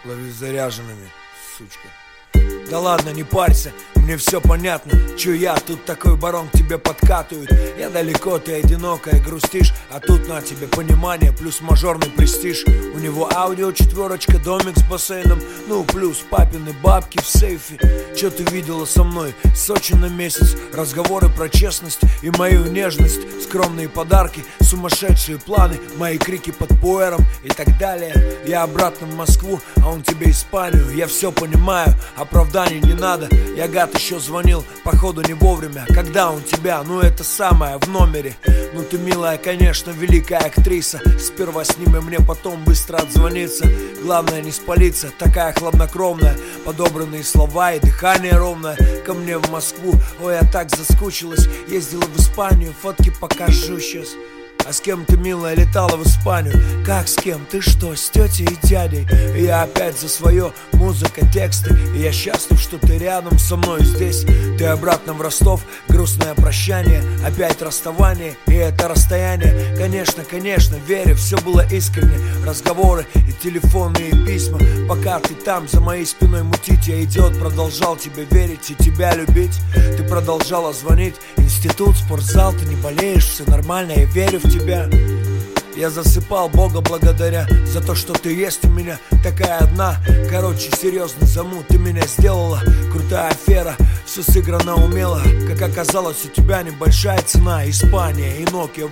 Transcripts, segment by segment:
Лови заряженными, сучка. Да ладно, не парься, мне все понятно. Чё я, тут такой барон к тебе подкатывает. Я далеко, ты одинокая, грустишь. А тут на тебе понимание, плюс мажорный престиж. У него аудио 4, домик с бассейном. Ну, плюс папины бабки в сейфе. Чё ты видела со мной? Сочи на месяц. Разговоры про честность и мою нежность. Скромные подарки, сумасшедшие планы. Мои крики под пуэром и так далее. Я обратно в Москву, а он тебе Испанию. Я все понимаю, оправданий не надо. Я гад еще звонил, походу не вовремя. Когда он тебя, ну это самое, в номере. Ну ты милая, конечно, великая актриса. Сперва сними мне, потом быстро отзвониться. Главное не спалиться, такая хладнокровная. Подобранные слова и дыхание ровное. Ко мне в Москву, ой, я так заскучилась. Ездила в Испанию, фотки покажу сейчас. А с кем ты, милая, летала в Испанию? Как с кем? Ты что, с тетей и дядей? И я опять за свое, музыка, тексты. И я счастлив, что ты рядом со мной здесь. Ты обратно в Ростов, грустное прощание. Опять расставание, и это расстояние. Конечно, конечно, верю, все было искренне. Разговоры и телефонные письма. Пока ты там, за моей спиной мутить. Я, идиот, продолжал тебе верить и тебя любить. Ты продолжала звонить. Институт, спортзал, ты не болеешь, все нормально, я верю в тебя. Я засыпал Бога благодаря за то, что ты есть у меня. Такая одна, короче, серьезный замут. Ты меня сделала, крутая афера. Все сыграно умело. Как оказалось, у тебя небольшая цена. Испания и Nokia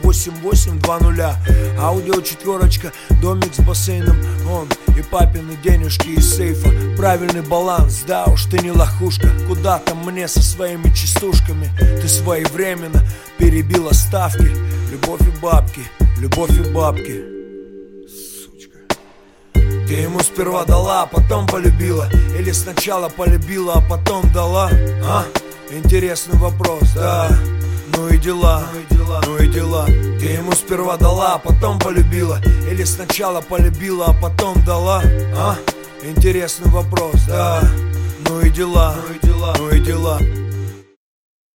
8820. Аудио 4, домик с бассейном. Он и папины денежки из сейфа. Правильный баланс, да уж ты не лохушка. Куда там мне со своими частушками? Ты своевременно перебила ставки. Любовь и бабки, любовь и бабки. Сучка. Ты ему сперва дала, а потом полюбила. Или сначала полюбила, а потом дала? А? Интересный вопрос, да. Ну и дела, ну и дела. Ты ему сперва дала, а потом полюбила. Или сначала полюбила, а потом дала? А? Интересный вопрос, да. Ну и дела, ну и дела.